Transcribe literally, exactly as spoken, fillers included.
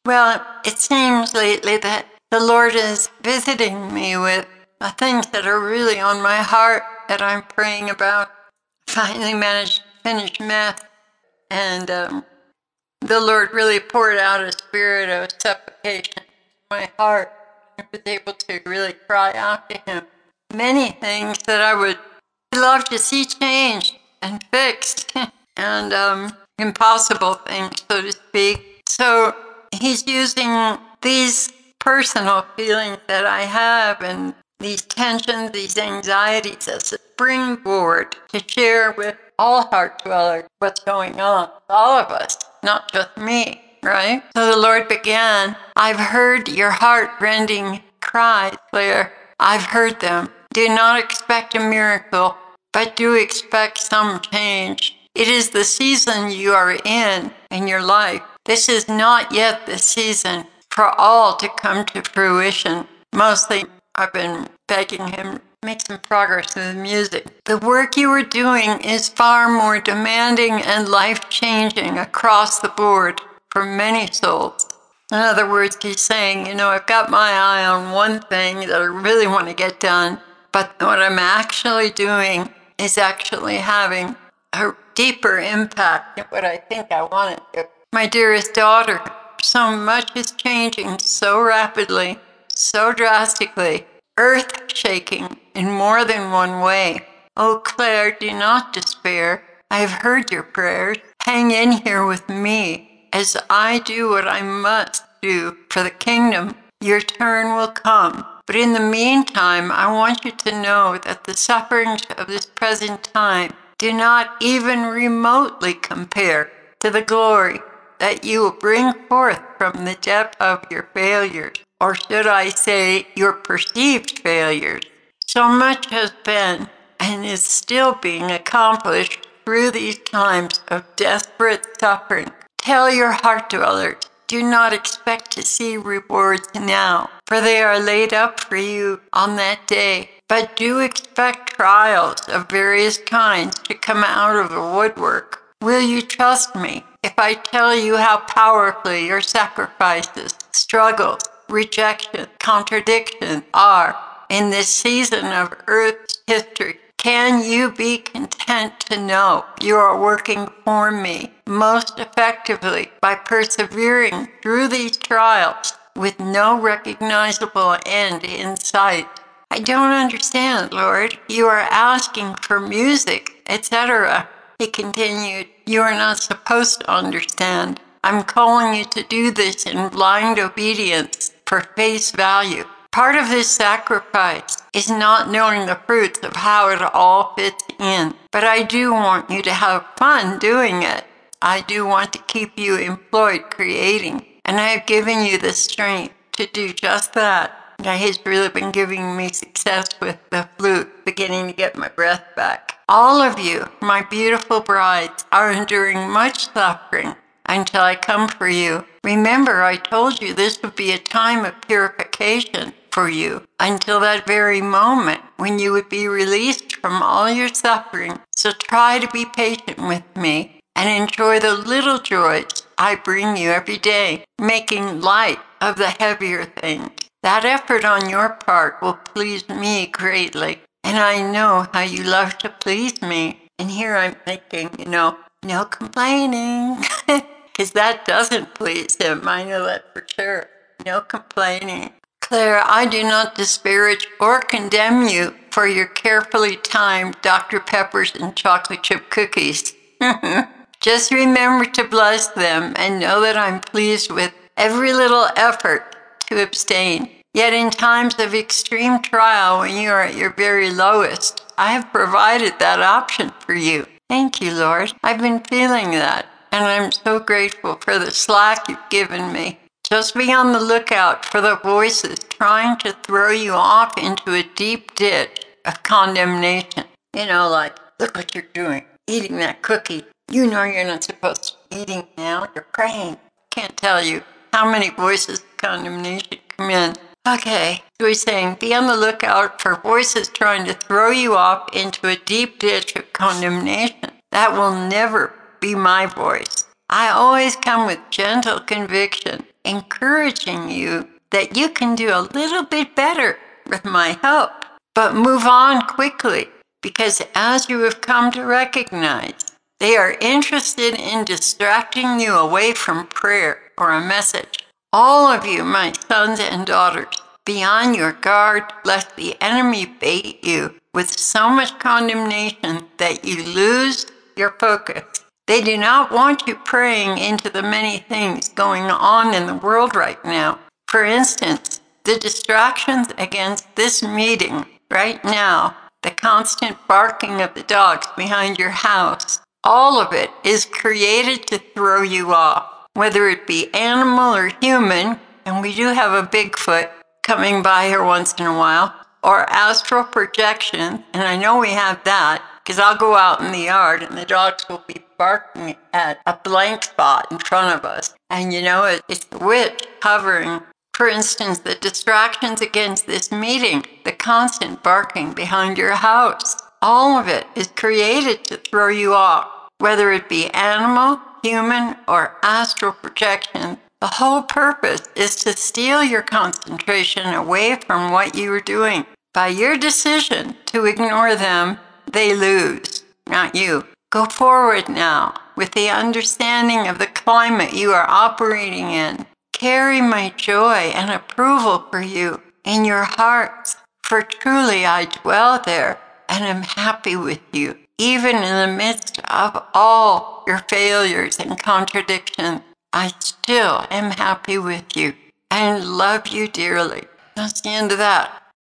Well, it seems lately that the Lord is visiting me with uh, things that are really on my heart that I'm praying about. Finally managed to finish math, and um, the Lord really poured out a spirit of supplication into my heart. I was able to really cry out to Him. Many things that I would love to see changed and fixed, and um, impossible things, so to speak. So He's using these personal feelings that I have and these tensions, these anxieties as a springboard to share with all heart dwellers what's going on, all of us, not just me, right? So the Lord began, I've heard your heart-rending cries, Claire. I've heard them. Do not expect a miracle, but do expect some change. It is the season you are in in your life. This is not yet the season for all to come to fruition. Mostly, I've been begging him to make some progress with the music. The work you are doing is far more demanding and life-changing across the board for many souls. In other words, he's saying, you know, I've got my eye on one thing that I really want to get done, but what I'm actually doing is actually having a deeper impact than what I think I want it to. My dearest daughter, so much is changing so rapidly, so drastically, earth-shaking in more than one way. Oh, Claire, do not despair. I have heard your prayers. Hang in here with me as I do what I must do for the kingdom. Your turn will come. But in the meantime, I want you to know that the sufferings of this present time do not even remotely compare to the glory that you will bring forth from the depth of your failures, or should I say, your perceived failures. So much has been and is still being accomplished through these times of desperate suffering. Tell your heart dwellers, do not expect to see rewards now, for they are laid up for you on that day. But do expect trials of various kinds to come out of the woodwork. Will you trust me if I tell you how powerfully your sacrifices, struggles, rejection, contradiction are in this season of Earth's history? Can you be content to know you are working for me most effectively by persevering through these trials with no recognizable end in sight? I don't understand, Lord. You are asking for music, et cetera. He continued, you are not supposed to understand. I'm calling you to do this in blind obedience for face value. Part of this sacrifice is not knowing the fruits of how it all fits in. But I do want you to have fun doing it. I do want to keep you employed creating. And I have given you the strength to do just that. Now, he's really been giving me success with the flute, beginning to get my breath back. All of you, my beautiful brides, are enduring much suffering until I come for you. Remember, I told you this would be a time of purification for you until that very moment when you would be released from all your suffering. So try to be patient with me and enjoy the little joys I bring you every day, making light of the heavier things. That effort on your part will please me greatly, and I know how you love to please me. And here I'm thinking, you know, no complaining, because that doesn't please him. I know that for sure. No complaining. Claire, I do not disparage or condemn you for your carefully timed Doctor Peppers and chocolate chip cookies. Just remember to bless them and know that I'm pleased with every little effort to abstain. Yet in times of extreme trial, when you are at your very lowest, I have provided that option for you. Thank you, Lord. I've been feeling that, and I'm so grateful for the slack you've given me. Just be on the lookout for the voices trying to throw you off into a deep ditch of condemnation. You know, like, look what you're doing, eating that cookie. You know you're not supposed to be eating now. You're praying. Can't tell you how many voices of condemnation come in. Okay, so he's saying, be on the lookout for voices trying to throw you off into a deep ditch of condemnation. That will never be my voice. I always come with gentle conviction encouraging you that you can do a little bit better with my help. But move on quickly, because as you have come to recognize, they are interested in distracting you away from prayer or a message. All of you, my sons and daughters, be on your guard lest the enemy bait you with so much condemnation that you lose your focus. They do not want you praying into the many things going on in the world right now. For instance, the distractions against this meeting right now, the constant barking of the dogs behind your house, all of it is created to throw you off, whether it be animal or human, and we do have a Bigfoot coming by here once in a while, or astral projection, and I know we have that, because I'll go out in the yard and the dogs will be barking at a blank spot in front of us. And you know, it, it's the witch hovering. For instance, the distractions against this meeting, the constant barking behind your house, all of it is created to throw you off, whether it be animal, human, or astral projection. The whole purpose is to steal your concentration away from what you are doing. By your decision to ignore them, they lose, not you. Go forward now with the understanding of the climate you are operating in. Carry my joy and approval for you in your hearts, for truly I dwell there and am happy with you, even in the midst of all your failures and contradictions. I still am happy with you and love you dearly. That's the end of that.